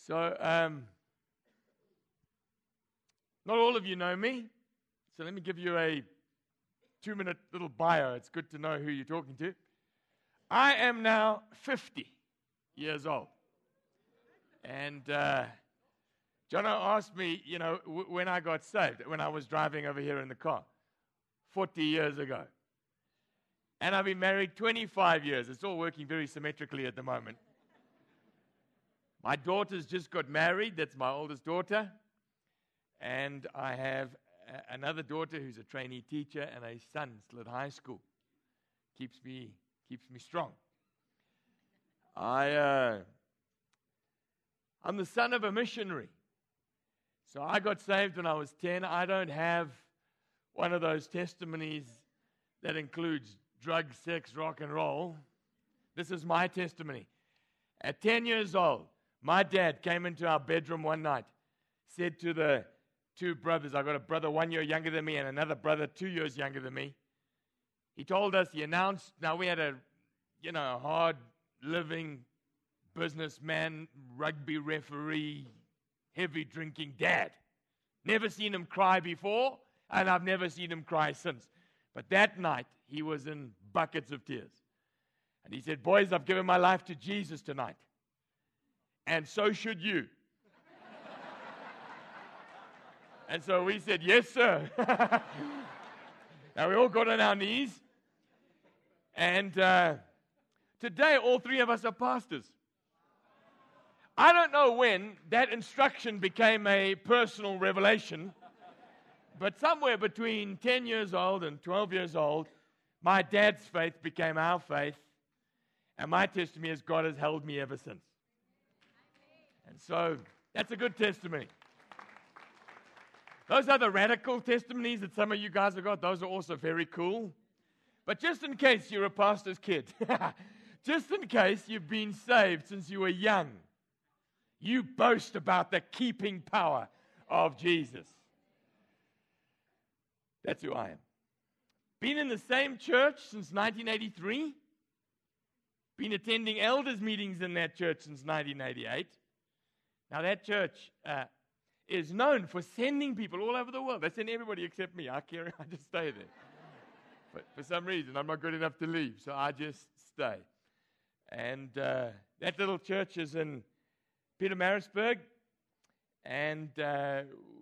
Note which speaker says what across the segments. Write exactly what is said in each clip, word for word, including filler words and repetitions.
Speaker 1: So, um, not all of you know me, so let me give you a two-minute little bio. It's good to know who you're talking to. I am now fifty years old. And uh, Jono asked me, you know, w- when I got saved, when I was driving over here in the car, forty years ago. And I've been married twenty-five years. It's all working very symmetrically at the moment. My daughter's just got married. That's my oldest daughter. And I have a- another daughter who's a trainee teacher and a son still at high school. Keeps me, keeps me strong. I, uh, I'm the son of a missionary. So I got saved when I was ten. I don't have one of those testimonies that includes drugs, sex, rock and roll. This is my testimony. At ten years old, my dad came into our bedroom one night, said to the two brothers, I got a brother one year younger than me and another brother two years younger than me. He told us, he announced, now we had a, you know, hard living businessman, rugby referee, heavy drinking dad. Never seen him cry before, and I've never seen him cry since. But that night, he was in buckets of tears. And he said, boys, I've given my life to Jesus tonight. And so should you. And so we said, yes, sir. Now we all got on our knees. And uh, today, all three of us are pastors. I don't know when that instruction became a personal revelation, but somewhere between ten years old and twelve years old, my dad's faith became our faith, and my testimony is God has held me ever since. And so that's a good testimony. Those are the radical testimonies that some of you guys have got. Those are also very cool. But just in case you're a pastor's kid, just in case you've been saved since you were young, you boast about the keeping power of Jesus. That's who I am. Been in the same church since nineteen eighty-three. Been attending elders meetings in that church since nineteen eighty-eight. Now that church uh, is known for sending people all over the world. They send everybody except me. I care. I just stay there. But for some reason, I'm not good enough to leave, so I just stay. And uh, that little church is in Pietermaritzburg, and uh,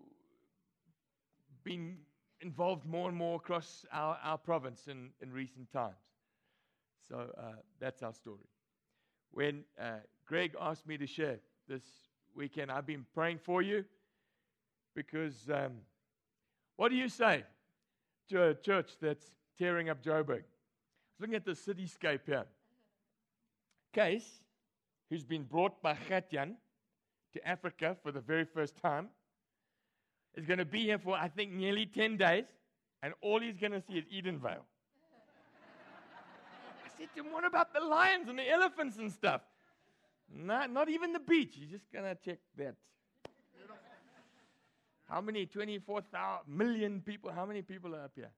Speaker 1: been involved more and more across our, our province in, in recent times. So uh, that's our story. When uh, Greg asked me to share this weekend, I've been praying for you because um, what do you say to a church that's tearing up Joburg? I was looking at the cityscape here. Case, who's been brought by Gatjan to Africa for the very first time, is going to be here for, I think, nearly ten days, and all he's going to see is Edenvale. I said to him, what about the lions and the elephants and stuff? Not, not even the beach. He's just going to check that. How many? twenty-four million people. How many people are up here?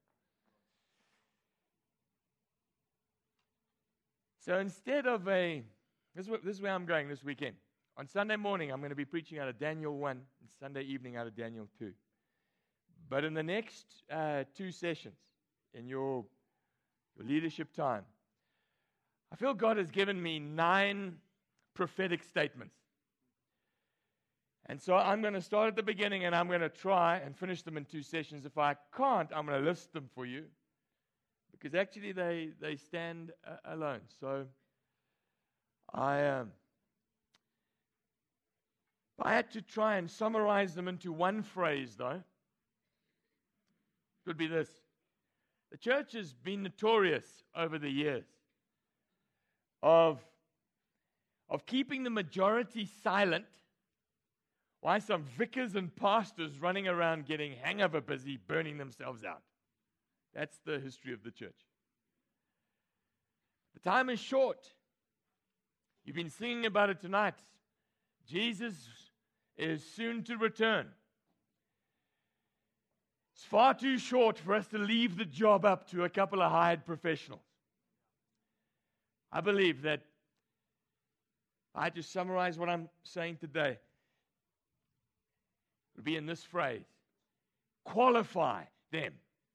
Speaker 1: So instead of a, this is, where, this is where I'm going this weekend. On Sunday morning, I'm going to be preaching out of Daniel one, and Sunday evening out of Daniel two. But in the next uh, two sessions, in your, your leadership time, I feel God has given me nine prophetic statements. And so I'm going to start at the beginning, and I'm going to try and finish them in two sessions. If I can't, I'm going to list them for you, because actually they, they stand uh, alone. So I... Um, I had to try and summarize them into one phrase, though. It would be this. The church has been notorious over the years of, of keeping the majority silent while some vicars and pastors running around getting hangover busy, burning themselves out. That's the history of the church. The time is short. You've been singing about it tonight. Jesus is soon to return. It's far too short for us to leave the job up to a couple of hired professionals. I believe that I had to summarize what I'm saying today. would be in this phrase. Qualify them.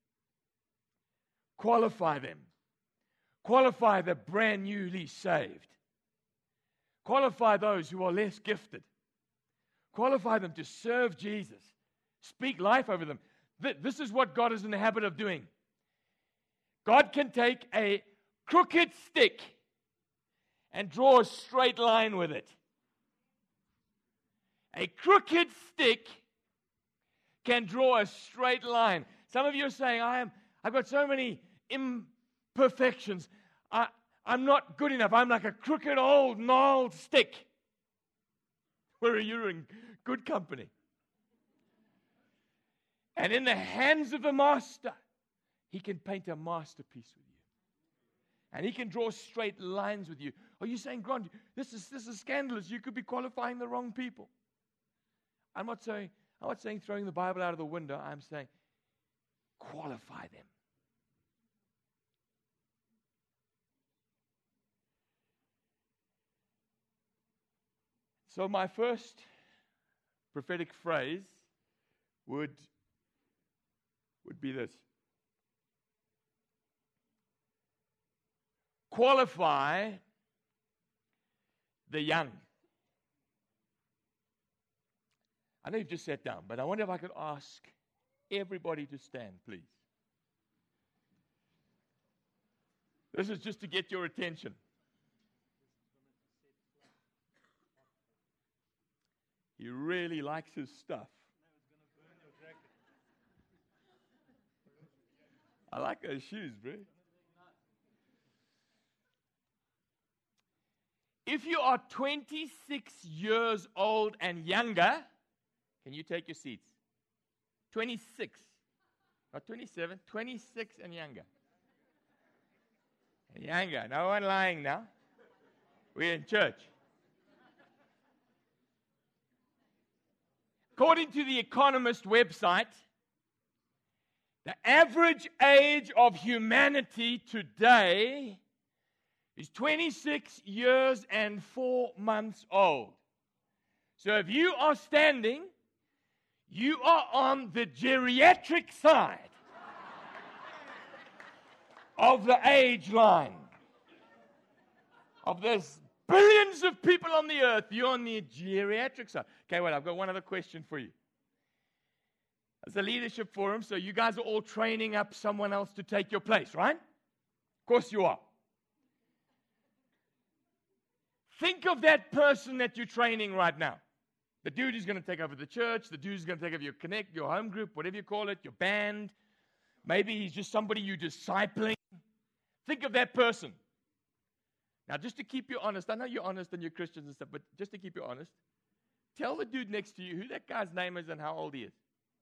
Speaker 1: Qualify them. Qualify the brand newly saved. Qualify those who are less gifted. Qualify them to serve Jesus. Speak life over them. This is what God is in the habit of doing. God can take a crooked stick and draw a straight line with it. A crooked stick can draw a straight line. Some of you are saying, I am, I've got so many imperfections. I, I'm not good enough. I'm like a crooked, old, gnarled stick. Where are you in good company? And in the hands of the master, he can paint a masterpiece with you. And he can draw straight lines with you. Are you saying, Grant, this is, this is scandalous. You could be qualifying the wrong people. I'm not saying, I'm not saying throwing the Bible out of the window. I'm saying qualify them. So my first prophetic phrase would, would be this. Qualify the young. I know you've just sat down, but I wonder if I could ask everybody to stand, please. This is just to get your attention. He really likes his stuff. I like those shoes, bro. If you are twenty-six years old and younger, can you take your seats? twenty-six. Not twenty-seven, twenty-six and younger. And younger. No one lying now. We're in church. According to the Economist website, the average age of humanity today is twenty-six years and four months old. So if you are standing, you are on the geriatric side of the age line. Of this billions of people on the earth, you're on the geriatric side. Okay, well, I've got one other question for you. It's a leadership forum, so you guys are all training up someone else to take your place, right? Of course you are. Think of that person that you're training right now. The dude who's going to take over the church, the dude who's going to take over your connect, your home group, whatever you call it, your band. Maybe he's just somebody you're discipling. Think of that person. Now, just to keep you honest, I know you're honest and you're Christians and stuff, but just to keep you honest, tell the dude next to you who that guy's name is and how old he is.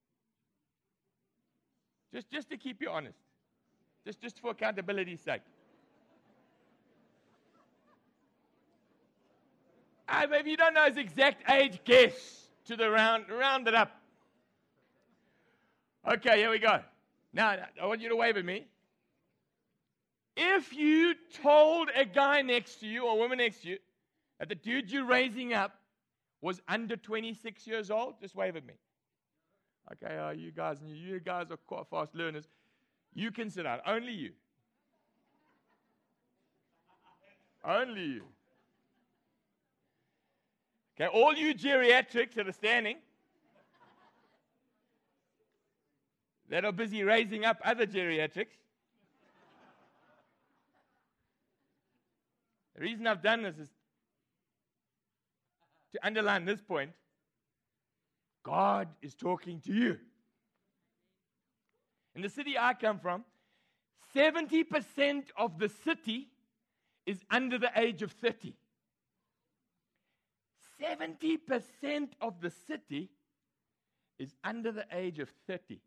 Speaker 1: Just, just to keep you honest. Just, just for accountability's sake. Uh, if you don't know his exact age, guess to the round, round it up. Okay, here we go. Now, I want you to wave at me. If you told a guy next to you or a woman next to you that the dude you're raising up was under twenty-six years old, just wave at me. Okay, uh, you guys, you guys are quite fast learners. You can sit down. Only you. Only you. Okay, all you geriatrics that are standing, that are busy raising up other geriatrics. The reason I've done this is to underline this point. God is talking to you. In the city I come from, seventy percent of the city is under the age of thirty. seventy percent of the city is under the age of thirty.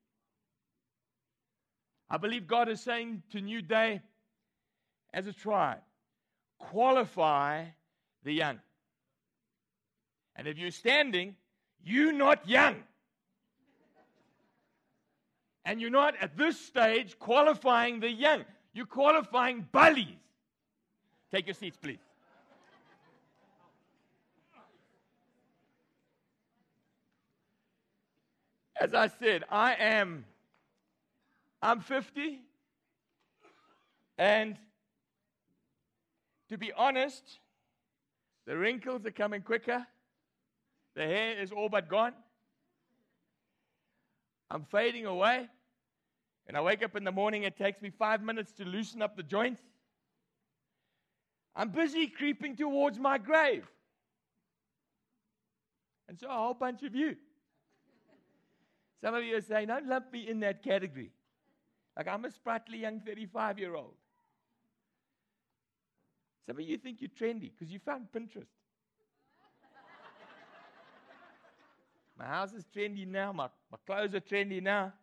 Speaker 1: I believe God is saying to New Day, as a tribe, qualify the young. And if you're standing, you're not young. And you're not at this stage qualifying the young. You're qualifying bullies. Take your seats, please. As I said, I am, I'm fifty, and to be honest, the wrinkles are coming quicker. The hair is all but gone. I'm fading away. And I wake up in the morning, it takes me five minutes to loosen up the joints. I'm busy creeping towards my grave. And so a whole bunch of you. Some of you are saying, don't lump me in that category. Like I'm a sprightly young thirty-five-year-old. Some of you think you're trendy because you found Pinterest. My house is trendy now. My, my clothes are trendy now.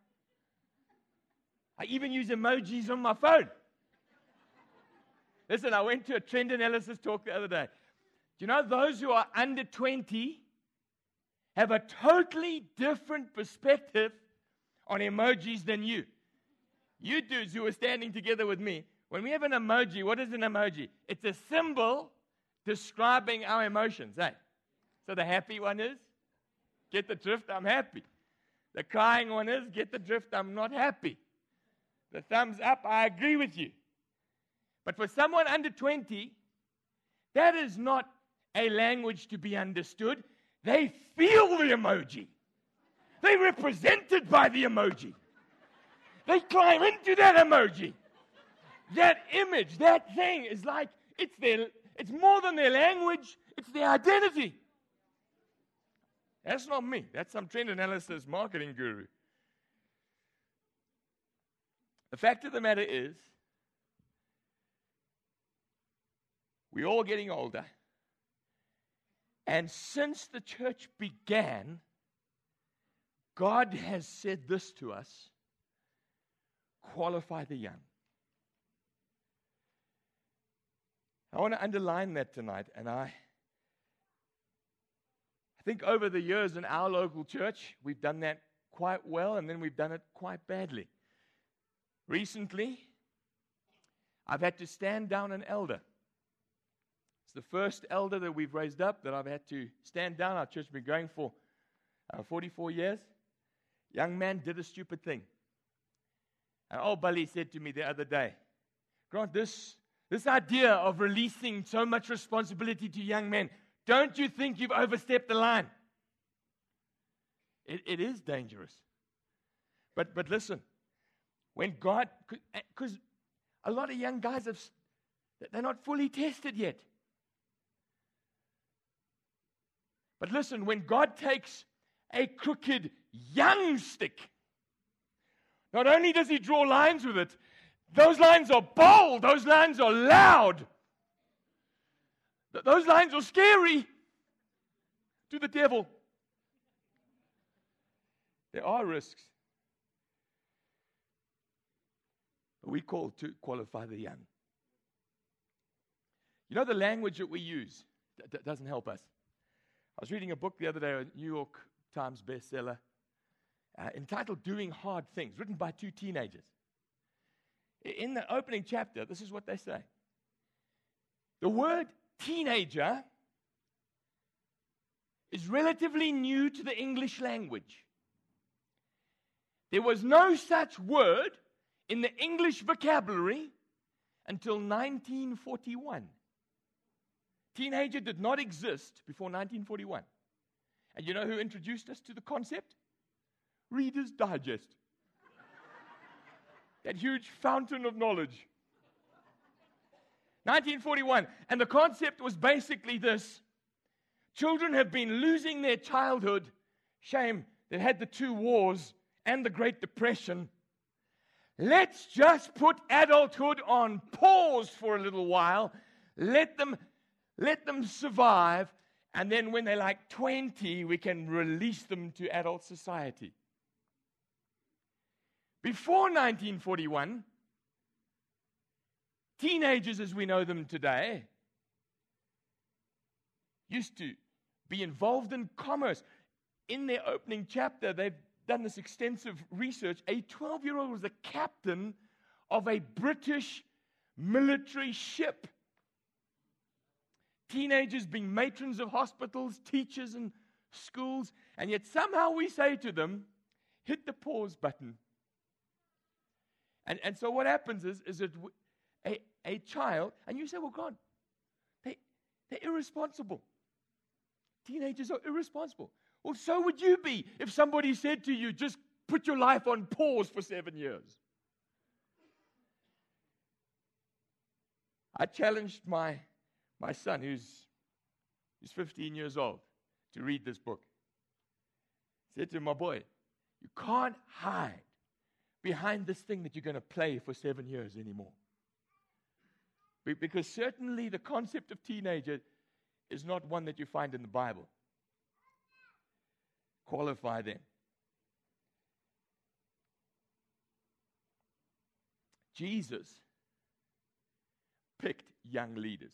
Speaker 1: I even use emojis on my phone. Listen, I went to a trend analysis talk the other day. Do you know those who are under twenty have a totally different perspective on emojis than you? You dudes who are standing together with me, when we have an emoji, what is an emoji? It's a symbol describing our emotions, eh? So the happy one is, get the drift, I'm happy. The crying one is, get the drift, I'm not happy. The thumbs up, I agree with you. But for someone under twenty, that is not a language to be understood. They feel the emoji. They're represented by the emoji. They climb into that emoji. That image, that thing is like, it's their, it's more than their language, it's their identity. That's not me. That's some trend analysis marketing guru. The fact of the matter is, we're all getting older. And since the church began, God has said this to us: qualify the young. I want to underline that tonight, and I, I think over the years in our local church, we've done that quite well, and then we've done it quite badly. Recently, I've had to stand down an elder. It's the first elder that we've raised up that I've had to stand down. Our church has been going for uh, forty-four years. Young man did a stupid thing. And old Bully said to me the other day, Grant, this, this idea of releasing so much responsibility to young men, don't you think you've overstepped the line? It, it is dangerous. But, but listen, when God, because a lot of young guys, have, they're not fully tested yet. But listen, when God takes a crooked young stick, not only does he draw lines with it, those lines are bold, those lines are loud, those lines are scary to the devil. There are risks. But we call to qualify the young. You know, the language that we use d- doesn't help us. I was reading a book the other day, a New York Times bestseller, uh, entitled Doing Hard Things, written by two teenagers. In the opening chapter, this is what they say. The word teenager is relatively new to the English language. There was no such word in the English vocabulary until nineteen forty-one. Teenager did not exist before nineteen forty-one. And you know who introduced us to the concept? Reader's Digest. That huge fountain of knowledge. nineteen forty-one. And the concept was basically this. Children have been losing their childhood. Shame, they had the two wars and the Great Depression. Let's just put adulthood on pause for a little while. Let them, let them survive. And then when they're like twenty, we can release them to adult society. Before nineteen forty-one, teenagers as we know them today used to be involved in commerce. In their opening chapter, they've done this extensive research. A twelve-year-old was the captain of a British military ship. Teenagers being matrons of hospitals, teachers in schools, and yet somehow we say to them, hit the pause button. And, and so what happens is, is that a, a child, and you say, well, God, they, they're irresponsible. Teenagers are irresponsible. Well, so would you be if somebody said to you, just put your life on pause for seven years. I challenged my, my son, who's, who's fifteen years old, to read this book. I said to him, my boy, you can't hide behind this thing that you're going to play for seven years anymore. Be- because certainly the concept of teenager is not one that you find in the Bible. Qualify them. Jesus picked young leaders.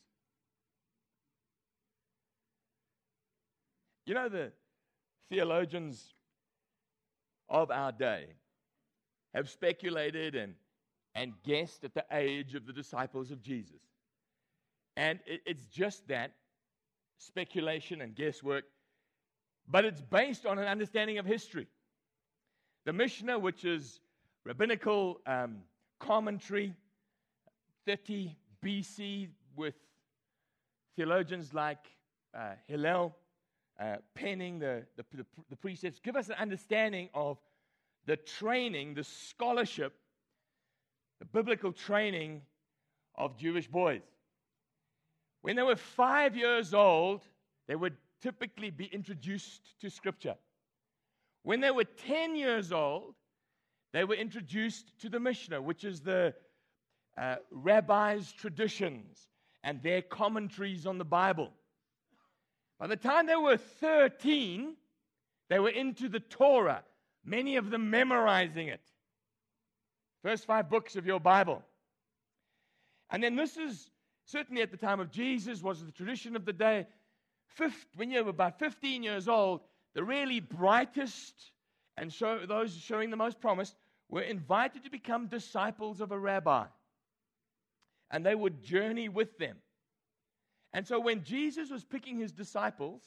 Speaker 1: You know, the theologians of our day have speculated and, and guessed at the age of the disciples of Jesus. And it, it's just that, speculation and guesswork, but it's based on an understanding of history. The Mishnah, which is rabbinical um, commentary, thirty B C, with theologians like uh, Hillel uh, penning the, the, the, the precepts, give us an understanding of the training, the scholarship, the biblical training of Jewish boys. When they were five years old, they would typically be introduced to Scripture. When they were ten years old, they were introduced to the Mishnah, which is the uh, rabbis' traditions and their commentaries on the Bible. By the time they were thirteen, they were into the Torah, many of them memorizing it. First five books of your Bible. And then this is, certainly at the time of Jesus, was the tradition of the day. Fifth, when you were about fifteen years old, the really brightest and show, those showing the most promise were invited to become disciples of a rabbi. And they would journey with them. And so when Jesus was picking his disciples,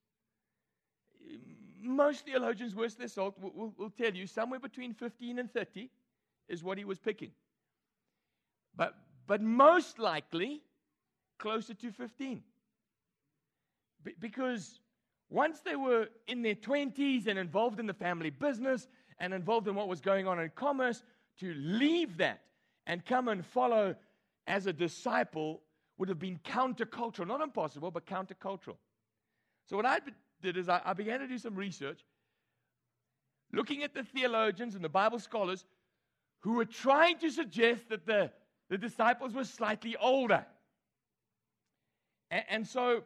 Speaker 1: most theologians, worth their salt, will, will, will tell you somewhere between fifteen and thirty is what he was picking. But, but most likely, closer to fifteen. Be, because once they were in their twenties and involved in the family business and involved in what was going on in commerce, to leave that and come and follow as a disciple would have been countercultural. Not impossible, but countercultural. So what I did is I, I began to do some research, looking at the theologians and the Bible scholars who were trying to suggest that the, the disciples were slightly older. And, and so,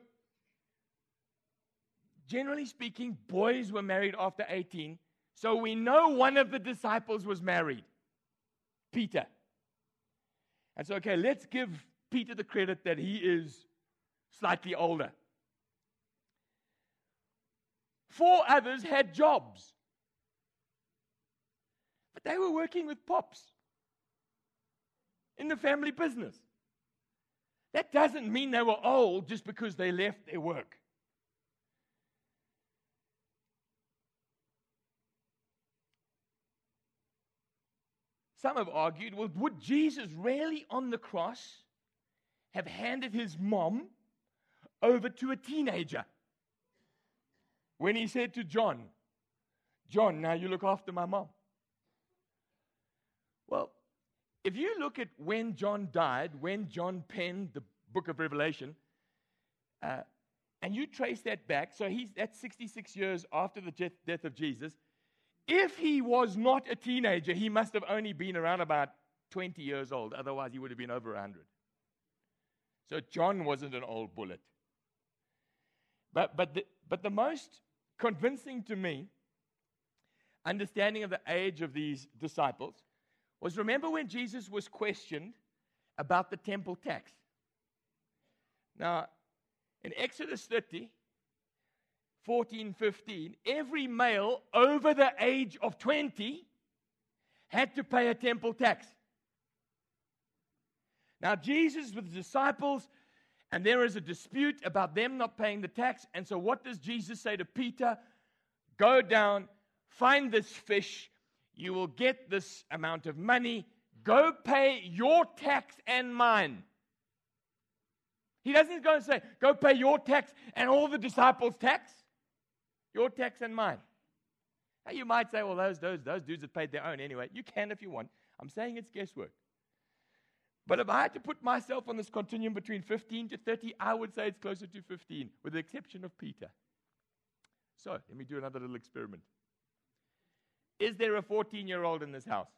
Speaker 1: generally speaking, boys were married after eighteen. So we know one of the disciples was married, Peter. And so, okay, let's give Peter the credit that he is slightly older. Four others had jobs. But they were working with pops in the family business. That doesn't mean they were old just because they left their work. Some have argued, well, would Jesus really on the cross have handed his mom over to a teenager when he said to John, John, now you look after my mom? Well, if you look at when John died, when John penned the book of Revelation, uh, and you trace that back, so he's that's sixty-six years after the death, death of Jesus. If he was not a teenager, he must have only been around about twenty years old. Otherwise, he would have been over one hundred. So John wasn't an old bullet. But, but, the, but the most convincing to me understanding of the age of these disciples was, remember when Jesus was questioned about the temple tax? Now, in Exodus thirty, fourteen, fifteen, every male over the age of twenty had to pay a temple tax. Now, Jesus with the disciples, and there is a dispute about them not paying the tax. And so what does Jesus say to Peter? Go down, find this fish, you will get this amount of money. Go pay your tax and mine. He doesn't go and say, go pay your tax and all the disciples' tax. Your tax and mine. Now you might say, well, those, those, those dudes have paid their own anyway. You can if you want. I'm saying it's guesswork. But if I had to put myself on this continuum between fifteen to thirty, I would say it's closer to fifteen, with the exception of Peter. So, let me do another little experiment. Is there a fourteen-year-old in this house?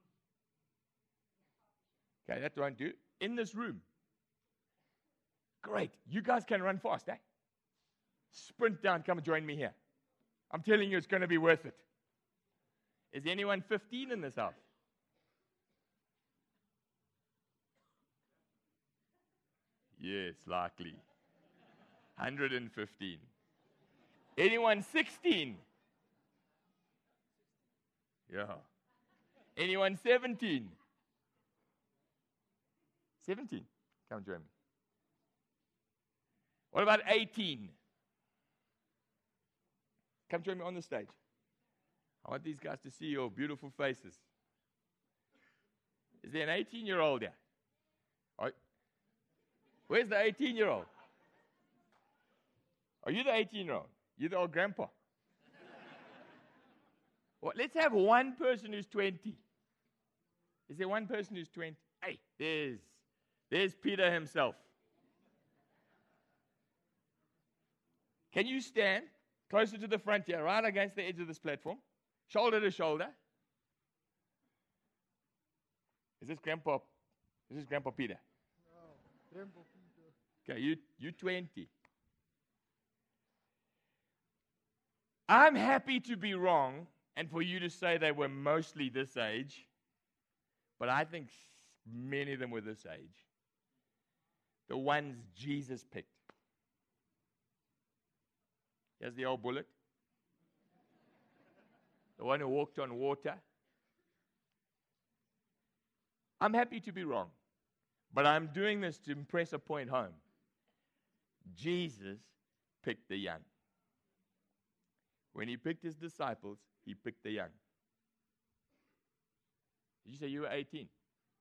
Speaker 1: Okay, that won't do. In this room. Great. You guys can run fast, eh? Sprint down, come and join me here. I'm telling you, it's going to be worth it. Is anyone fifteen in this house? Yes, likely. one hundred fifteen. Anyone sixteen? Yeah. Anyone seventeen? seventeen. Come join me. What about eighteen? Come join me on the stage. I want these guys to see your beautiful faces. Is there an eighteen-year-old here? Right. Where's the eighteen-year-old? Are you the eighteen-year-old? You're the old grandpa. Well, let's have one person who's twenty. Is there one person who's twenty? Hey, there's, there's Peter himself. Can you stand closer to the front here, right against the edge of this platform, shoulder to shoulder? Is this Grandpa? Is this Grandpa Peter?
Speaker 2: No, Grandpa Peter.
Speaker 1: Okay, you you twenty. I'm happy to be wrong and for you to say they were mostly this age, but I think many of them were this age. The ones Jesus picked. Here's the old bullet. The one who walked on water. I'm happy to be wrong, but I'm doing this to impress a point home. Jesus picked the young. When he picked his disciples, he picked the young. Did you say you were eighteen?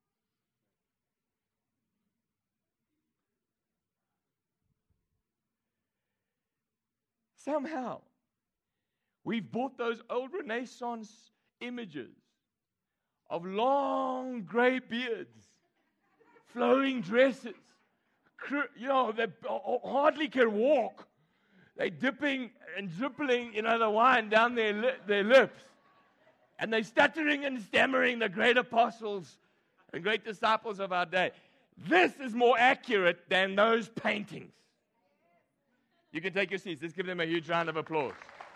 Speaker 1: Somehow, we've bought those old Renaissance images of long gray beards, flowing dresses. You know, they hardly can walk. They're dipping and dribbling, you know, the wine down their, li- their lips. And they're stuttering and stammering, the great apostles and great disciples of our day. This is more accurate than those paintings. You can take your seats. Let's give them a huge round of applause.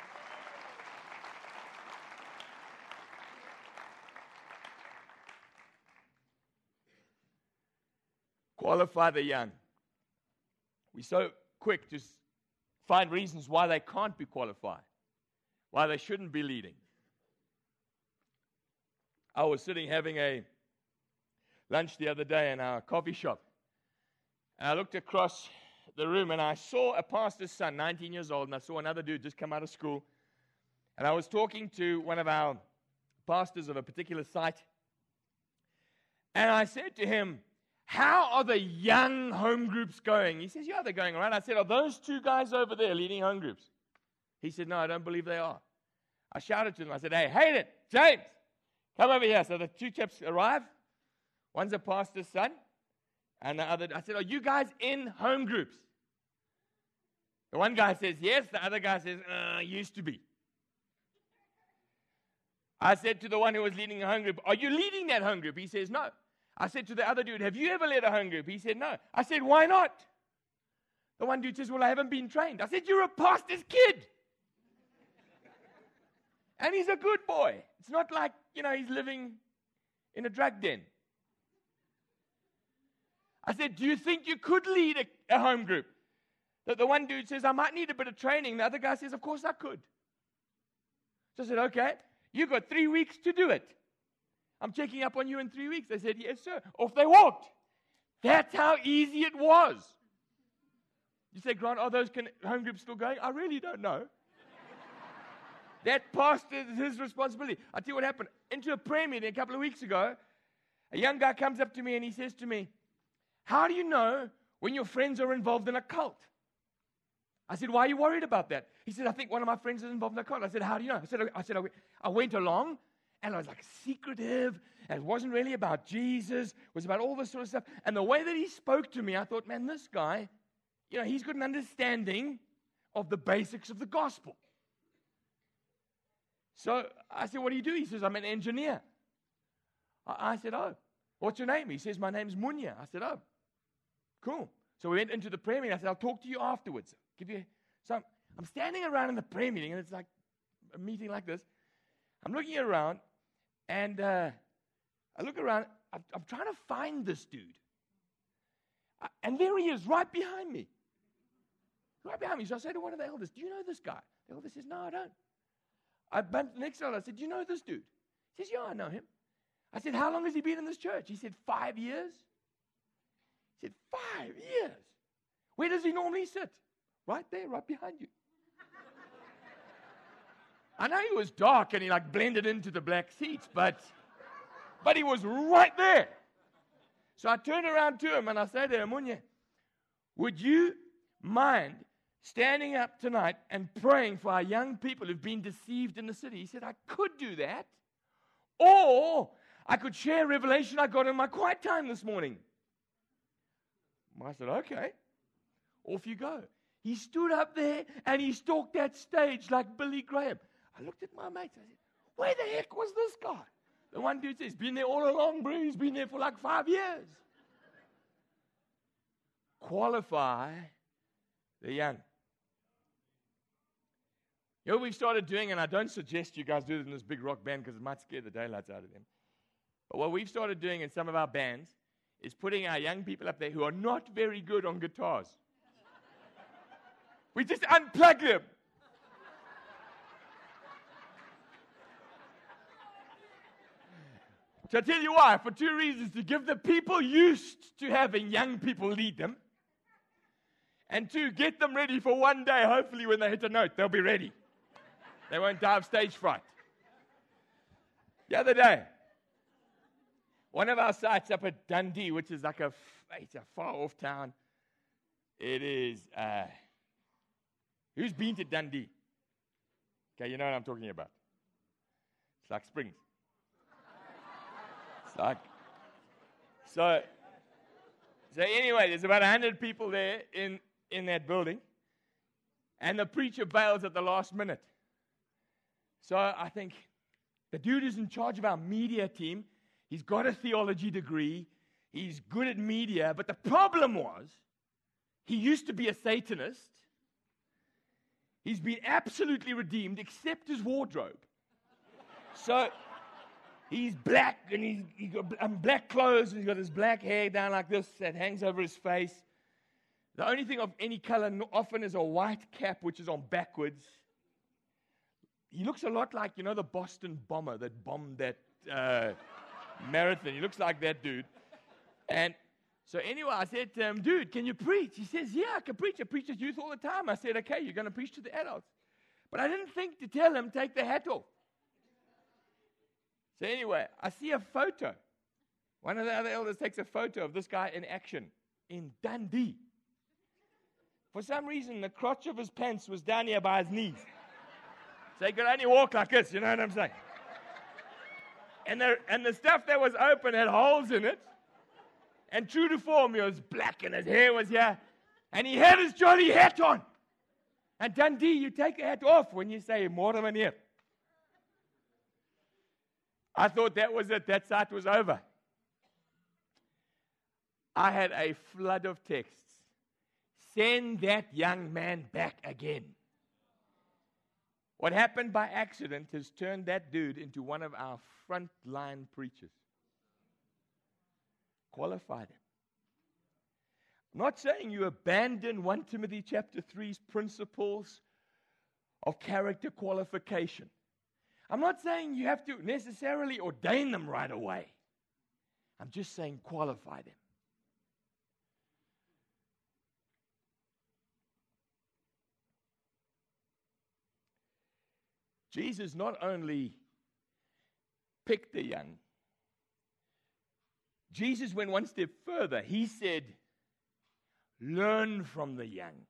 Speaker 1: Qualify the young. We're so quick to find reasons why they can't be qualified, why they shouldn't be leading. I was sitting having a lunch the other day in our coffee shop, and I looked across the room, and I saw a pastor's son, nineteen years old, and I saw another dude just come out of school, and I was talking to one of our pastors of a particular site, and I said to him, how are the young home groups going? He says, yeah, they're going all right. I said, are those two guys over there leading home groups? He said, no, I don't believe they are. I shouted to them. I said, hey, Hayden, James, come over here. So the two chaps arrive. One's a pastor's son, and the other, I said, are you guys in home groups? The one guy says, yes. The other guy says, uh, used to be. I said to the one who was leading a home group, are you leading that home group? He says, no. I said to the other dude, have you ever led a home group? He said, no. I said, why not? The one dude says, well, I haven't been trained. I said, you're a pastor's kid. And he's a good boy. It's not like, you know, he's living in a drug den. I said, do you think you could lead a, a home group? The, the one dude says, I might need a bit of training. The other guy says, of course I could. So I said, okay, you've got three weeks to do it. I'm checking up on you in three weeks. They said, yes, sir. Off they walked. That's how easy it was. You say, Grant, are those con- home groups still going? I really don't know. That pastor is his responsibility. I'll tell you what happened. Into a prayer meeting a couple of weeks ago, a young guy comes up to me and he says to me, how do you know when your friends are involved in a cult? I said, why are you worried about that? He said, I think one of my friends is involved in a cult. I said, how do you know? I said, I, said, I went along, and I was like secretive, and it wasn't really about Jesus. It was about all this sort of stuff. And the way that he spoke to me, I thought, man, this guy, you know, he's got an understanding of the basics of the gospel. So I said, what do you do? He says, I'm an engineer. I, I said, oh, what's your name? He says, my name's Munya. I said, oh, cool. So we went into the prayer meeting. I said, I'll talk to you afterwards. Give you. So I'm, I'm standing around in the prayer meeting, and it's like a meeting like this. I'm looking around, and uh, I look around. I'm, I'm trying to find this dude. I, and there he is, right behind me. Right behind me. So I say to one of the elders, do you know this guy? The elder says, no, I don't. I bumped the next elder. I said, do you know this dude? He says, yeah, I know him. I said, how long has he been in this church? He said, five years. He said, five years? Where does he normally sit? Right there, right behind you. I know he was dark and he like blended into the black seats, but, but he was right there. So I turned around to him and I said to him, Munya, would you mind standing up tonight and praying for our young people who've been deceived in the city? He said, I could do that. Or I could share revelation I got in my quiet time this morning. I said, okay, off you go. He stood up there and he stalked that stage like Billy Graham. I looked at my mates. I said, where the heck was this guy? The one dude says, he's been there all along, bro. He's been there for like five years. Qualify the young. You know what we've started doing, and I don't suggest you guys do it in this big rock band because it might scare the daylights out of them. But what we've started doing in some of our bands is putting our young people up there who are not very good on guitars. We just unplug them. So I'll tell you why. For two reasons. To give the people used to having young people lead them. And two, get them ready for one day. Hopefully when they hit a note, they'll be ready. They won't die of stage fright. The other day, one of our sites up at Dundee, which is like a, it's a far off town. It is, uh, who's been to Dundee? Okay, you know what I'm talking about. It's like Springs. It's like, so, so anyway, there's about one hundred people there in, in that building. And the preacher bails at the last minute. So I think the dude who's in charge of our media team, he's got a theology degree. He's good at media. But the problem was, he used to be a Satanist. He's been absolutely redeemed except his wardrobe. So he's black and he's, he's got um, black clothes and he's got his black hair down like this that hangs over his face. The only thing of any color often is a white cap which is on backwards. He looks a lot like, you know, the Boston bomber that bombed that uh, marathon. He looks like that dude. And so anyway, I said to him, dude, can you preach? He says, yeah, I can preach. I preach to youth all the time. I said, okay, you're going to preach to the adults. But I didn't think to tell him, take the hat off. So anyway, I see a photo. One of the other elders takes a photo of this guy in action in Dundee. For some reason, the crotch of his pants was down here by his knees. So he could only walk like this, you know what I'm saying? And the, and the stuff that was open had holes in it. And true to form, he was black and his hair was here. And he had his jolly hat on. And Dundee, you take the hat off when you say, Mortimer here. I thought that was it. That site was over. I had a flood of texts. Send that young man back again. What happened by accident has turned that dude into one of our frontline preachers. Qualified him. I'm not saying you abandon First Timothy chapter three's principles of character qualification. I'm not saying you have to necessarily ordain them right away. I'm just saying qualify them. Jesus not only picked the young, Jesus went one step further. He said, learn from the young.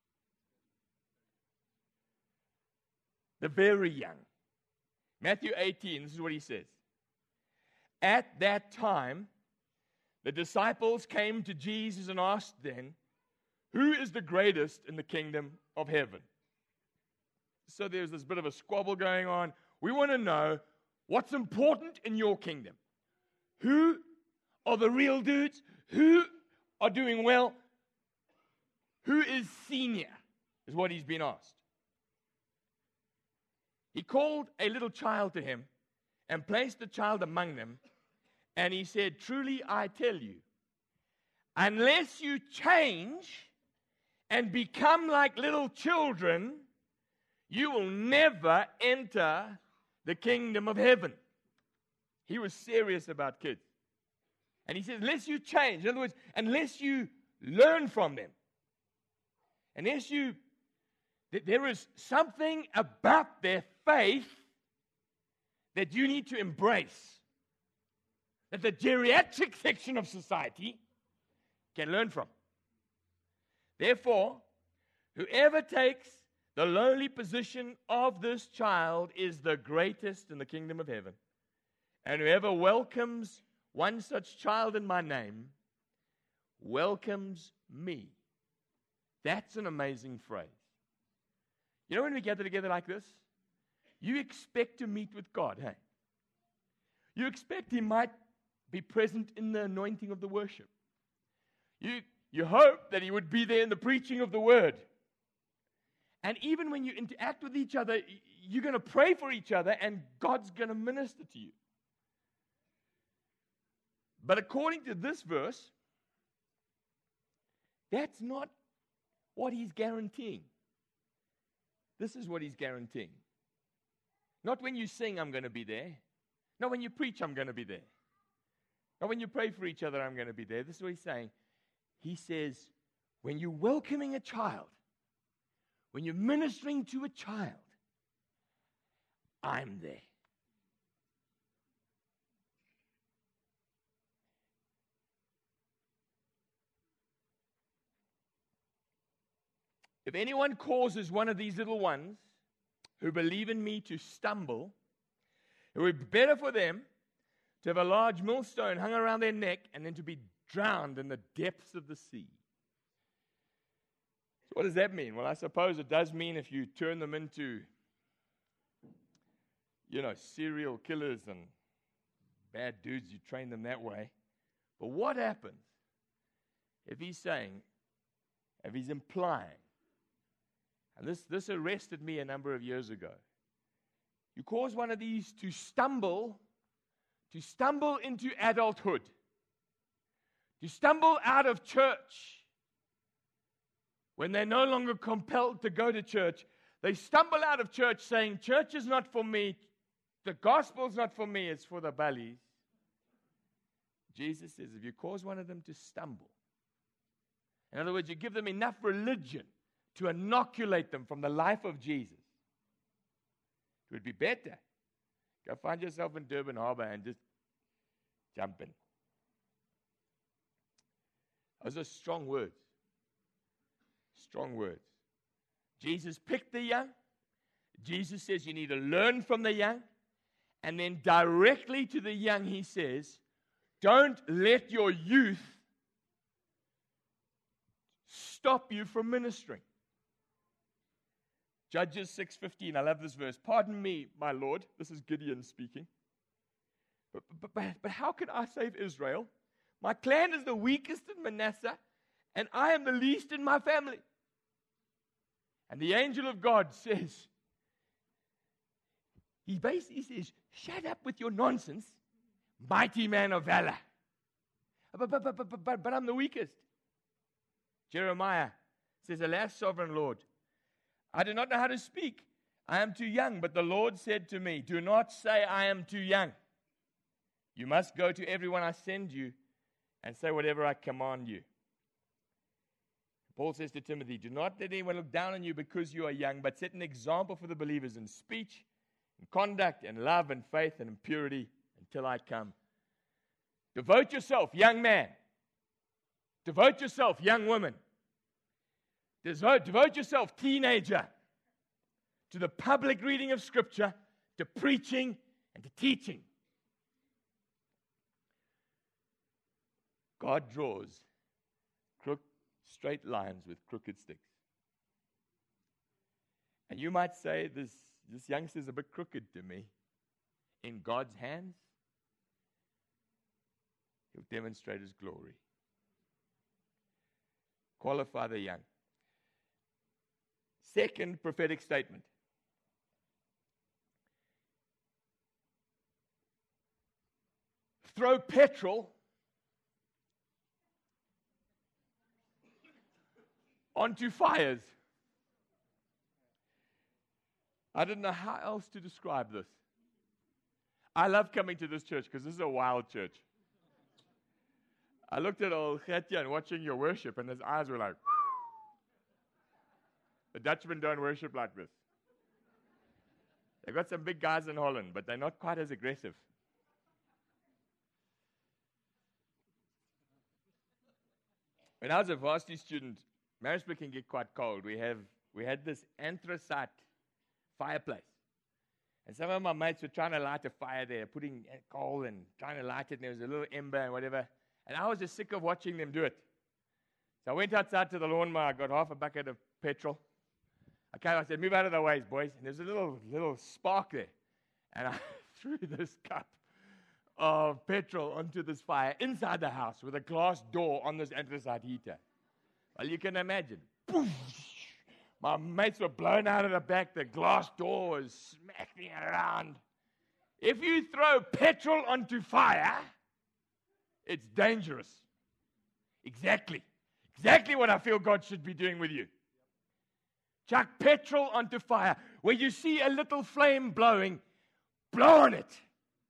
Speaker 1: The very young. Matthew eighteen, this is what he says. At that time, the disciples came to Jesus and asked then, who is the greatest in the kingdom of heaven? So there's this bit of a squabble going on. We want to know what's important in your kingdom. Who are the real dudes? Who are doing well? Who is senior? Is what he's been asked. He called a little child to him and placed the child among them. And he said, truly I tell you, unless you change and become like little children, you will never enter the kingdom of heaven. He was serious about kids. And he says, unless you change, in other words, unless you learn from them, unless you, th- there is something about their faith that you need to embrace, that the geriatric section of society can learn from. Therefore, whoever takes the lowly position of this child is the greatest in the kingdom of heaven. And whoever welcomes one such child in my name welcomes me. That's an amazing phrase. You know, when we gather together like this, you expect to meet with God, hey? You expect He might be present in the anointing of the worship. You, you hope that He would be there in the preaching of the word. And even when you interact with each other, you're going to pray for each other and God's going to minister to you. But according to this verse, that's not what He's guaranteeing. This is what He's guaranteeing. Not when you sing, I'm going to be there. Not when you preach, I'm going to be there. Not when you pray for each other, I'm going to be there. This is what He's saying. He says, when you're welcoming a child, when you're ministering to a child, I'm there. If anyone causes one of these little ones who believe in me to stumble, it would be better for them to have a large millstone hung around their neck and then to be drowned in the depths of the sea. So what does that mean? Well, I suppose it does mean if you turn them into, you know, serial killers and bad dudes, you train them that way. But what happens if he's saying, if he's implying, and this, this arrested me a number of years ago. You cause one of these to stumble, to stumble into adulthood, to stumble out of church. When they're no longer compelled to go to church, they stumble out of church saying, church is not for me, the gospel's not for me, it's for the bullies. Jesus says, if you cause one of them to stumble, in other words, you give them enough religion to inoculate them from the life of Jesus, it would be better. Go find yourself in Durban Harbor and just jump in. Those are strong words. Strong words. Jesus picked the young. Jesus says you need to learn from the young. And then directly to the young, he says, don't let your youth stop you from ministering. Judges six fifteen, I love this verse. Pardon me, my Lord. This is Gideon speaking. But, but, but, but how can I save Israel? My clan is the weakest in Manasseh, and I am the least in my family. And the angel of God says, he basically says, shut up with your nonsense, mighty man of valor. But, but, but, but, but, but I'm the weakest. Jeremiah says, alas, sovereign Lord, I do not know how to speak. I am too young. But the Lord said to me, do not say I am too young. You must go to everyone I send you and say whatever I command you. Paul says to Timothy, do not let anyone look down on you because you are young, but set an example for the believers in speech, in conduct and love and faith and in purity until I come. Devote yourself, young man. Devote yourself, young woman. Devote, devote yourself, teenager, to the public reading of Scripture, to preaching and to teaching. God draws crook, straight lines with crooked sticks. And you might say, this, this youngster's a bit crooked to me. In God's hands, He'll demonstrate His glory. Qualify the young. Second prophetic statement. Throw petrol onto fires. I didn't know how else to describe this. I love coming to this church because this is a wild church. I looked at old Chetja and watching your worship, and his eyes were like, the Dutchmen don't worship like this. They've got some big guys in Holland, but they're not quite as aggressive. When I was a varsity student, Maritzburg can get quite cold. We have we had this anthracite fireplace. And some of my mates were trying to light a fire there, putting coal and trying to light it, and there was a little ember and whatever. And I was just sick of watching them do it. So I went outside to the lawnmower, I got half a bucket of petrol. Okay, I said, move out of the ways, boys. And there's a little little spark there. And I threw this cup of petrol onto this fire inside the house with a glass door on this anthracite heater. Well, you can imagine. Poof! My mates were blown out of the back. The glass door was smacking around. If you throw petrol onto fire, it's dangerous. Exactly. Exactly what I feel God should be doing with you. Chuck petrol onto fire. Where you see a little flame blowing, blow on it.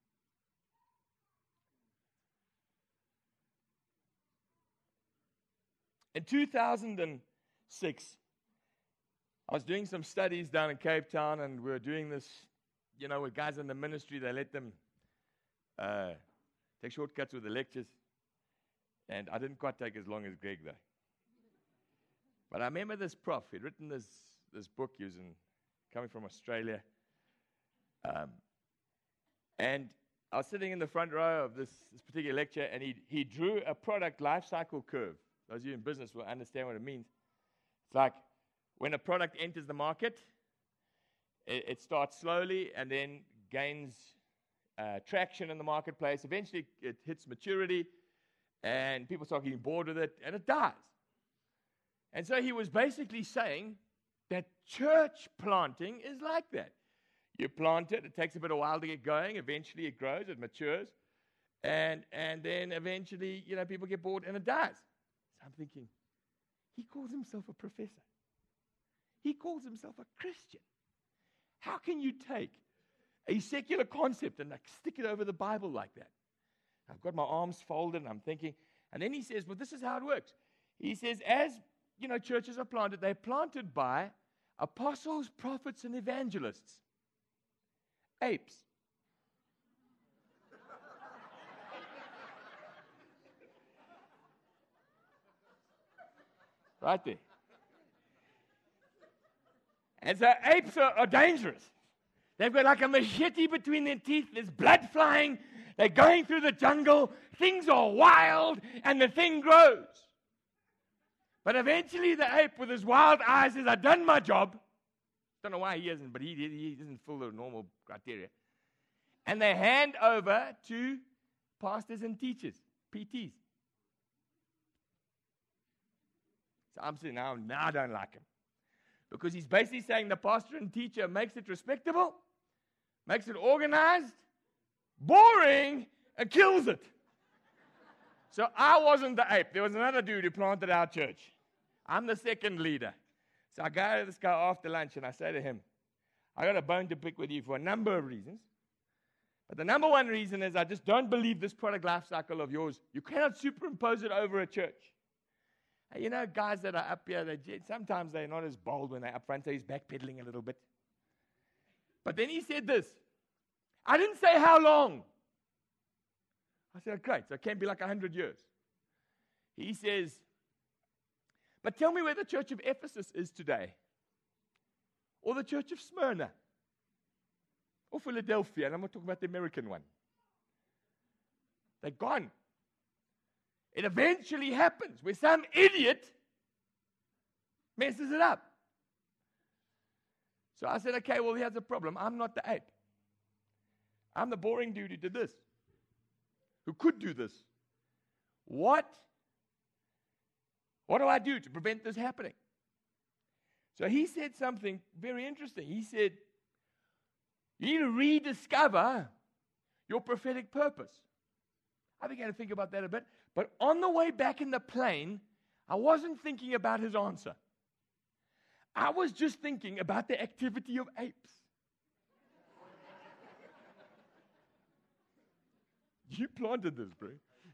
Speaker 1: In two thousand six, I was doing some studies down in Cape Town, and we were doing this, you know, with guys in the ministry. They let them uh, take shortcuts with the lectures. And I didn't quite take as long as Greg, though. But I remember this prof. He'd written this, this book using, coming from Australia. Um, and I was sitting in the front row of this, this particular lecture, and he, he drew a product life cycle curve. Those of you in business will understand what it means. It's like when a product enters the market, it, it starts slowly and then gains uh, traction in the marketplace. Eventually, it hits maturity, and people start getting bored with it, and it dies. And so he was basically saying that church planting is like that. You plant it, it takes a bit of a while to get going. Eventually, it grows, it matures, and and then eventually, you know, people get bored, and it dies. So I'm thinking, he calls himself a professor. He calls himself a Christian. How can you take a secular concept and like stick it over the Bible like that? I've got my arms folded, and I'm thinking, and then he says, well, this is how it works. He says, as, you know, churches are planted, they're planted by apostles, prophets, and evangelists. Apes. Right there. And so apes are, are dangerous. They've got like a machete between their teeth. There's blood flying. They're going through the jungle. Things are wild, and the thing grows. But eventually the ape with his wild eyes says, I've done my job. Don't know why he isn't, but he, he doesn't fill the normal criteria. And they hand over to pastors and teachers, P Ts. So I'm saying, now, now I don't like him. Because he's basically saying the pastor and teacher makes it respectable, makes it organized, boring, and kills it. So I wasn't the ape. There was another dude who planted our church. I'm the second leader. So I go to this guy after lunch, and I say to him, I got a bone to pick with you for a number of reasons. But the number one reason is I just don't believe this product life cycle of yours. You cannot superimpose it over a church. And you know, guys that are up here, they, sometimes they're not as bold when they're up front, so he's backpedaling a little bit. But then he said this. I didn't say how long. I said, great, so it can't be like a hundred years. He says, but tell me where the church of Ephesus is today. Or the church of Smyrna. Or Philadelphia, and I'm not talking about the American one. They're gone. It eventually happens where some idiot messes it up. So I said, okay, well, here's the problem. I'm not the ape. I'm the boring dude who did this, who could do this. What? What do I do to prevent this happening? So he said something very interesting. He said, you need to rediscover your prophetic purpose. I began to think about that a bit. But on the way back in the plane, I wasn't thinking about his answer. I was just thinking about the activity of apes. You planted this, bro.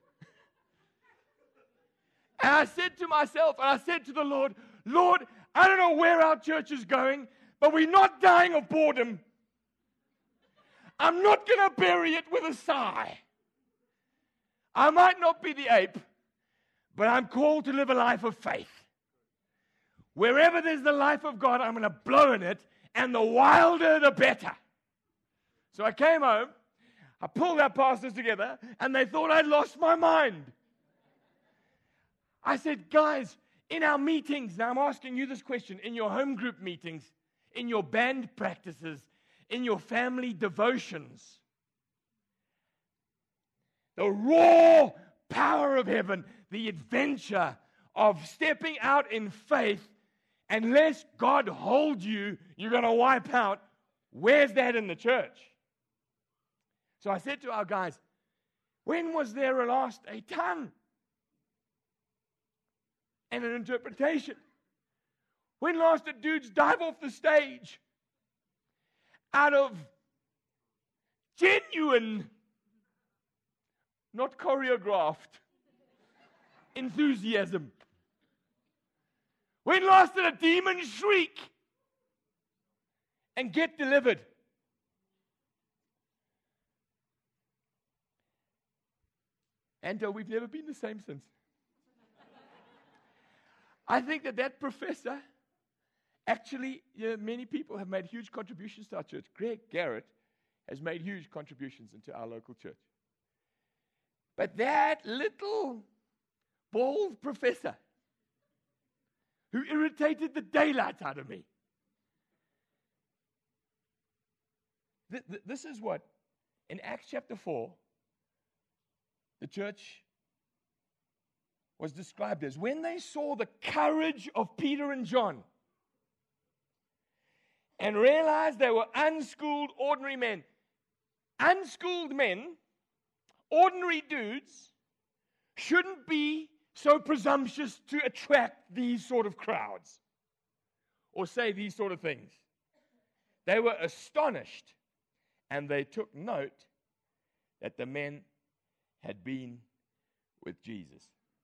Speaker 1: And I said to myself, and I said to the Lord, Lord, I don't know where our church is going, but we're not dying of boredom. I'm not going to bury it with a sigh. I might not be the ape, but I'm called to live a life of faith. Wherever there's the life of God, I'm going to blow in it, and the wilder, the better. So I came home, I pulled our pastors together, and they thought I'd lost my mind. I said, guys, in our meetings, now I'm asking you this question, in your home group meetings, in your band practices, in your family devotions, the raw power of heaven, the adventure of stepping out in faith, unless God holds you, you're going to wipe out. Where's that in the church? So I said to our guys, when was there last a tongue and an interpretation? When last did dudes dive off the stage out of genuine, not choreographed, enthusiasm? When last did a demon shriek and get delivered? And uh, we've never been the same since. I think that that professor, actually, you know, many people have made huge contributions to our church. Greg Garrett has made huge contributions into our local church. But that little bald professor who irritated the daylights out of me. Th- th- this is what, in Acts chapter four, the church was described as. When they saw the courage of Peter and John and realized they were unschooled, ordinary men. Unschooled men, ordinary dudes, shouldn't be so presumptuous to attract these sort of crowds or say these sort of things. They were astonished, and they took note that the men had been with Jesus.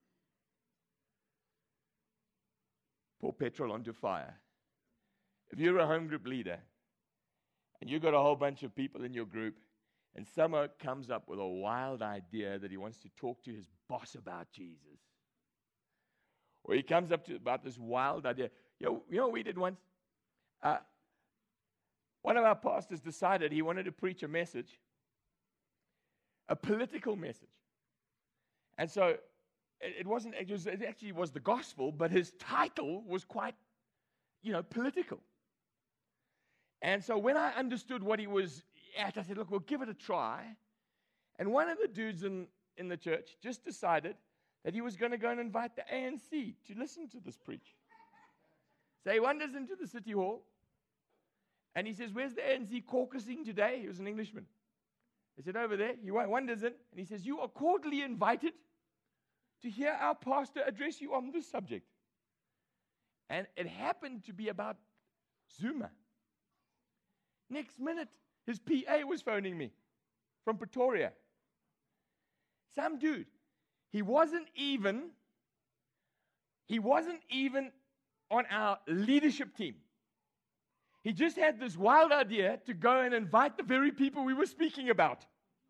Speaker 1: Pour petrol onto fire. If you're a home group leader and you've got a whole bunch of people in your group, and someone comes up with a wild idea that he wants to talk to his boss about Jesus, or he comes up to about this wild idea. You know, you know what we did once? Uh, one of our pastors decided he wanted to preach a message, a political message. And so it, it wasn't, it, was, it actually was the gospel, but his title was quite, you know, political. And so when I understood what he was at, I said, look, we'll give it a try. And one of the dudes in, in the church just decided that he was going to go and invite the A N C to listen to this preach. So he wanders into the city hall, and he says, where's the A N C caucusing today? He was an Englishman. They said, over there. He wanders in, and he says, you are cordially invited to hear our pastor address you on this subject. And it happened to be about Zuma. Next minute, his P A was phoning me from Pretoria. Some dude. He wasn't even, he wasn't even on our leadership team. He just had this wild idea to go and invite the very people we were speaking about.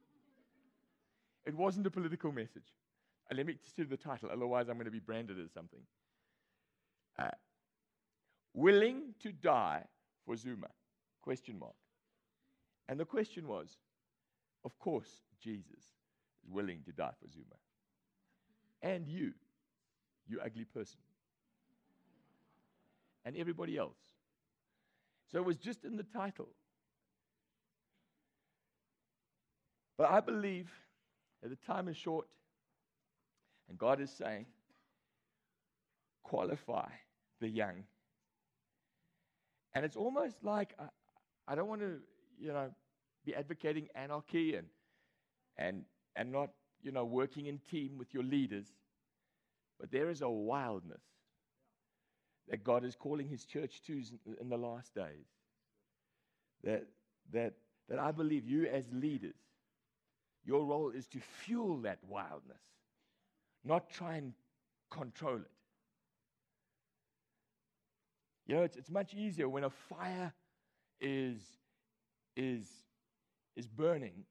Speaker 1: It wasn't a political message. And let me just do the title, otherwise I'm going to be branded as something. Uh, willing to die for Zuma? Question mark. And the question was, of course, Jesus is willing to die for Zuma. And you, you ugly person. And everybody else. So it was just in the title. But I believe that the time is short, and God is saying, qualify the young. And it's almost like, I, I don't want to, you know, be advocating anarchy and and and not, you know, working in team with your leaders. But there is a wildness that God is calling His church to in the last days. That that that I believe you as leaders, your role is to fuel that wildness, not try and control it. You know, it's it's much easier when a fire is is is burning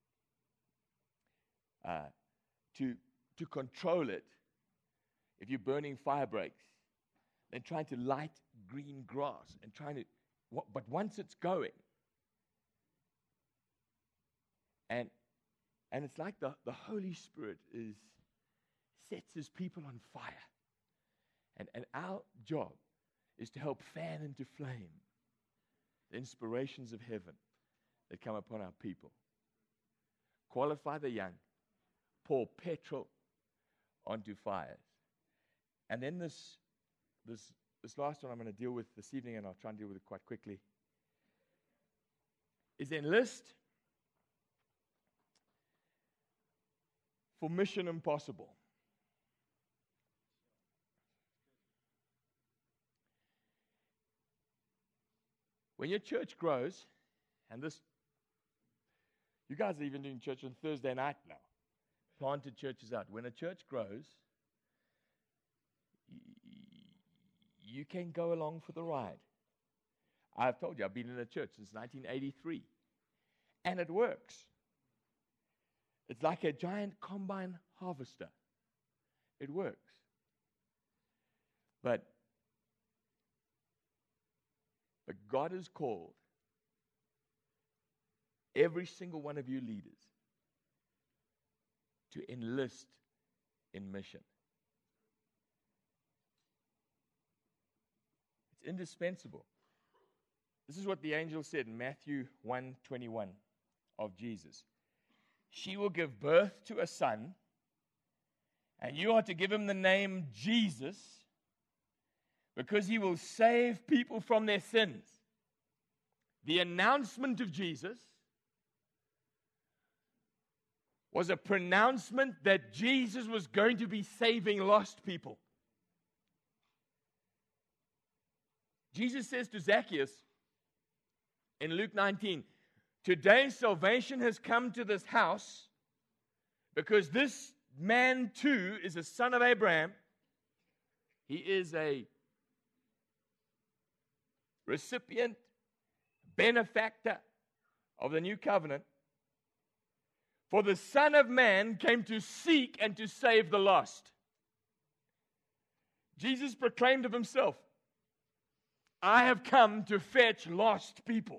Speaker 1: uh, to to control it. If you're burning fire breaks, than trying to light green grass and trying to. But once it's going, and and it's like the, the Holy Spirit is sets His people on fire, and and our job is to help fan into flame the inspirations of heaven that come upon our people. Qualify the young, pour petrol onto fires. And then this, this, this last one I'm going to deal with this evening, and I'll try and deal with it quite quickly, is enlist for Mission Impossible. When your church grows, and this, you guys are even doing church on Thursday night now, planted churches out. When a church grows, y- you can go along for the ride. I've told you, I've been in a church since nineteen eighty-three, and it works. It's like a giant combine harvester. It works. But But God has called every single one of you leaders to enlist in mission. It's indispensable. This is what the angel said in Matthew one twenty-one of Jesus. She will give birth to a son, and you are to give him the name Jesus, because he will save people from their sins. The announcement of Jesus was a pronouncement that Jesus was going to be saving lost people. Jesus says to Zacchaeus in Luke nineteen, today salvation has come to this house because this man too is a son of Abraham. He is a recipient, benefactor of the new covenant. For the Son of Man came to seek and to save the lost. Jesus proclaimed of himself, I have come to fetch lost people.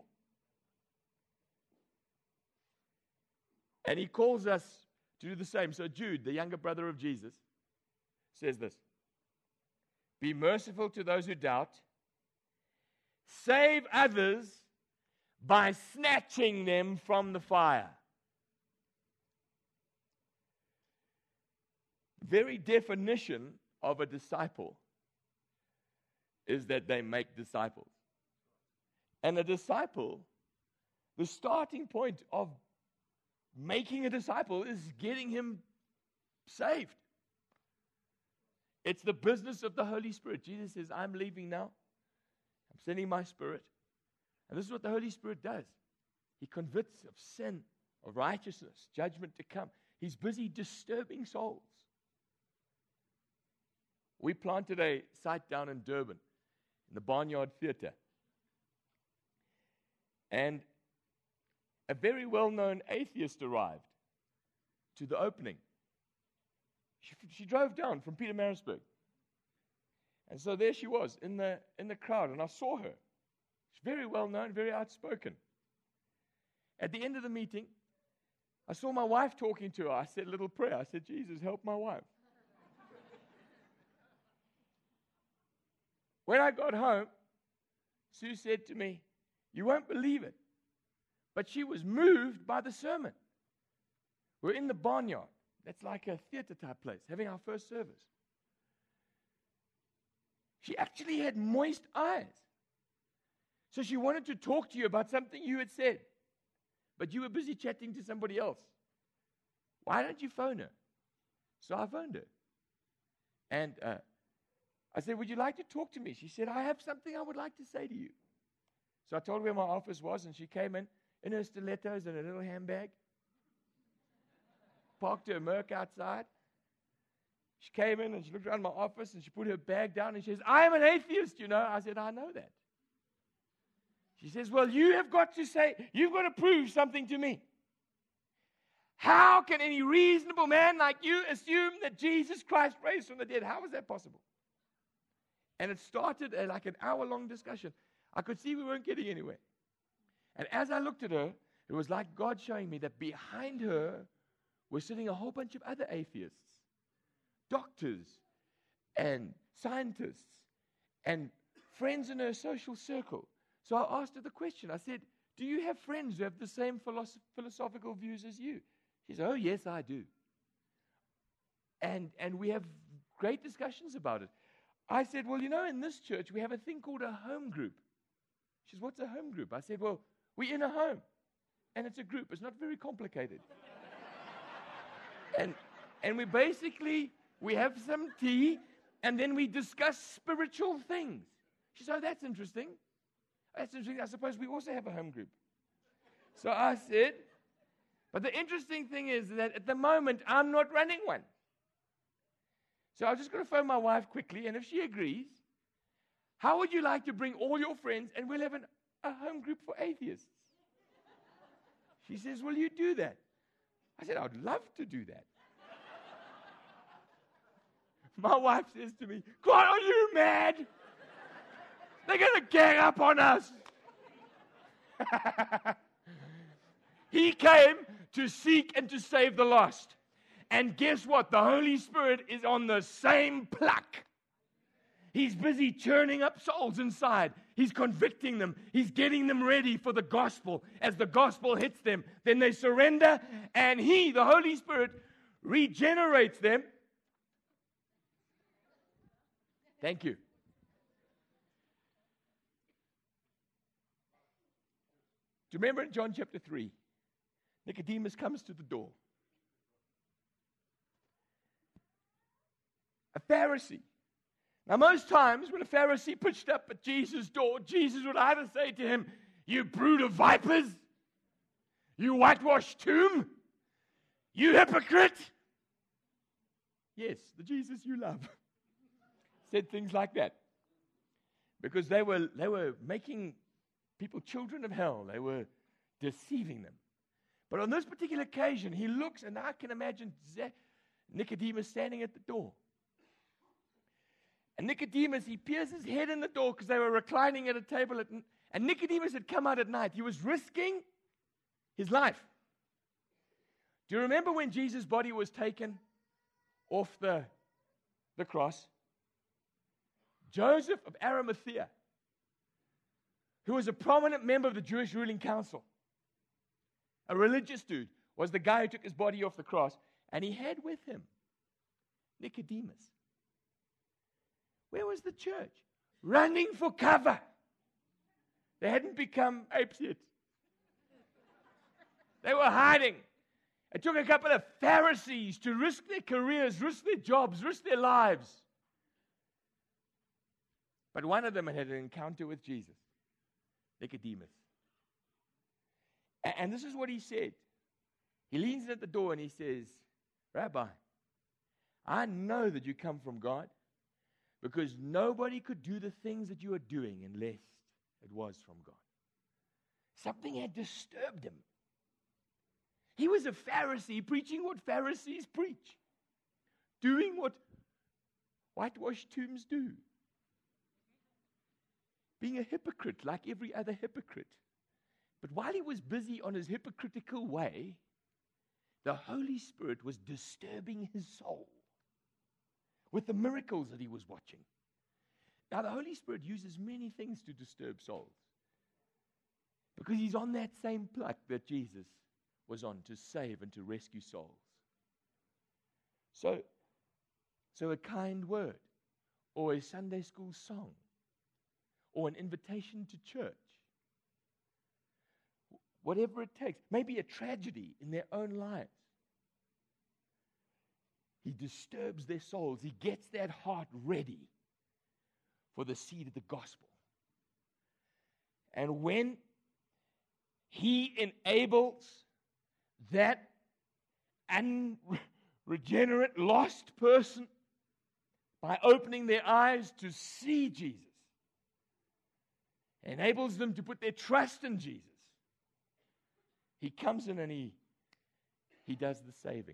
Speaker 1: And he calls us to do the same. So Jude, the younger brother of Jesus, says this: be merciful to those who doubt. Save others by snatching them from the fire. The very definition of a disciple is that they make disciples. And a disciple, the starting point of making a disciple is getting him saved. It's the business of the Holy Spirit. Jesus says, I'm leaving now. I'm sending my Spirit. And this is what the Holy Spirit does. He convicts of sin, of righteousness, judgment to come. He's busy disturbing souls. We planted a site down in Durban, in the Barnyard Theatre. And a very well-known atheist arrived to the opening. She, she drove down from Pietermaritzburg. And so there she was in the, in the crowd, and I saw her. She's very well-known, very outspoken. At the end of the meeting, I saw my wife talking to her. I said a little prayer. I said, Jesus, help my wife. When I got home, Sue said to me, you won't believe it, but she was moved by the sermon. We're in the barnyard. That's like a theater type place, having our first service. She actually had moist eyes. So she wanted to talk to you about something you had said, but you were busy chatting to somebody else. Why don't you phone her? So I phoned her. And uh, I said, would you like to talk to me? She said, I have something I would like to say to you. So I told her where my office was, and she came in, in her stilettos and a little handbag, parked her Merc outside. She came in and she looked around my office and she put her bag down and she says, I am an atheist, you know. I said, I know that. She says, well, you have got to say, you've got to prove something to me. How can any reasonable man like you assume that Jesus Christ raised from the dead? How is that possible? And it started a, like an hour-long discussion. I could see we weren't getting anywhere. And as I looked at her, it was like God showing me that behind her were sitting a whole bunch of other atheists, doctors and scientists and friends in her social circle. So I asked her the question. I said, do you have friends who have the same philosoph- philosophical views as you? She said, oh, yes, I do. And, and we have great discussions about it. I said, well, you know, in this church, we have a thing called a home group. She says, what's a home group? I said, well, we're in a home. And it's a group. It's not very complicated. and, and we basically, we have some tea, and then we discuss spiritual things. She said, oh, that's interesting. That's interesting. I suppose we also have a home group. So I said, but the interesting thing is that at the moment, I'm not running one. So I'm just going to phone my wife quickly, and if she agrees, how would you like to bring all your friends, and we'll have an, a home group for atheists? She says, will you do that? I said, I'd love to do that. My wife says to me, God, are you mad? They're going to gang up on us. He came to seek and to save the lost. And guess what? The Holy Spirit is on the same pluck. He's busy churning up souls inside. He's convicting them. He's getting them ready for the gospel. As the gospel hits them, then they surrender, and He, the Holy Spirit, regenerates them. Thank you. Do you remember in John chapter three? Nicodemus comes to the door. A Pharisee. Now, most times when a Pharisee pushed up at Jesus' door, Jesus would either say to him, you brood of vipers, you whitewashed tomb, you hypocrite. Yes, the Jesus you love. Said things like that. Because they were, they were making people children of hell. They were deceiving them. But on this particular occasion, he looks, and I can imagine Nicodemus standing at the door. And Nicodemus, he peers his head in the door because they were reclining at a table. At, and Nicodemus had come out at night. He was risking his life. Do you remember when Jesus' body was taken off the, the cross? Joseph of Arimathea, who was a prominent member of the Jewish ruling council, a religious dude, was the guy who took his body off the cross, and he had with him Nicodemus. Where was the church? Running for cover. They hadn't become apes yet. They were hiding. It took a couple of Pharisees to risk their careers, risk their jobs, risk their lives. But one of them had an encounter with Jesus, Nicodemus. And this is what he said. He leans in at the door and he says, Rabbi, I know that you come from God, because nobody could do the things that you are doing unless it was from God. Something had disturbed him. He was a Pharisee preaching what Pharisees preach, doing what whitewashed tombs do, being a hypocrite like every other hypocrite. But while he was busy on his hypocritical way, the Holy Spirit was disturbing his soul with the miracles that he was watching. Now, the Holy Spirit uses many things to disturb souls because he's on that same pluck that Jesus was on, to save and to rescue souls. So, so a kind word, or a Sunday school song, or an invitation to church, whatever it takes, maybe a tragedy in their own lives. He disturbs their souls. He gets that heart ready for the seed of the gospel. And when he enables that unregenerate, lost person by opening their eyes to see Jesus, enables them to put their trust in Jesus, he comes in and he, he does the saving.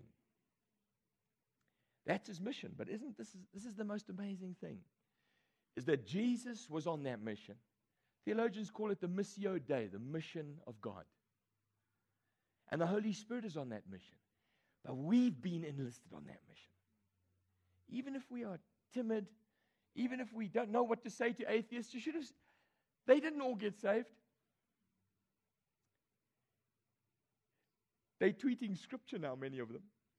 Speaker 1: That's his mission. But isn't this is, this is the most amazing thing, is that Jesus was on that mission. Theologians call it the Missio Dei, the mission of God. And the Holy Spirit is on that mission. But we've been enlisted on that mission. Even if we are timid, even if we don't know what to say to atheists, you should have, they didn't all get saved. They're tweeting scripture now, many of them.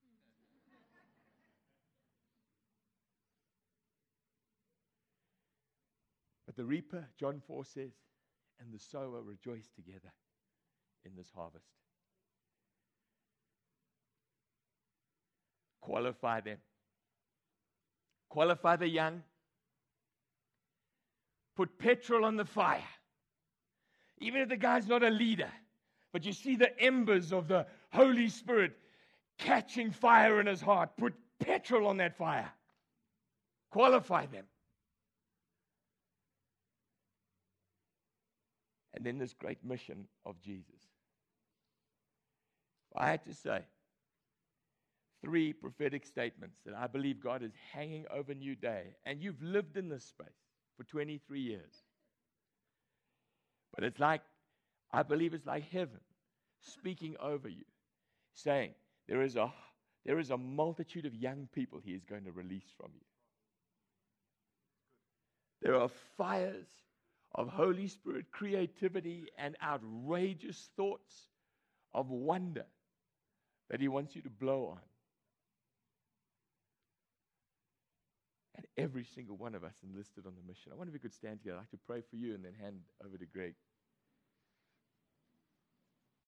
Speaker 1: But the reaper, John four says, and the sower rejoice together in this harvest. Qualify them. Qualify the young. Put petrol on the fire. Even if the guy's not a leader, but you see the embers of the Holy Spirit catching fire in his heart, put petrol on that fire. Qualify them. And then this great mission of Jesus. I had to say three prophetic statements that I believe God is hanging over New Day. And you've lived in this space for twenty-three years. But it's like, I believe it's like heaven speaking over you, saying, there is a, there is a multitude of young people He is going to release from you. There are fires of Holy Spirit creativity and outrageous thoughts of wonder that He wants you to blow on. And every single one of us enlisted on the mission. I wonder if we could stand together. I'd like to pray for you and then hand over to Greg.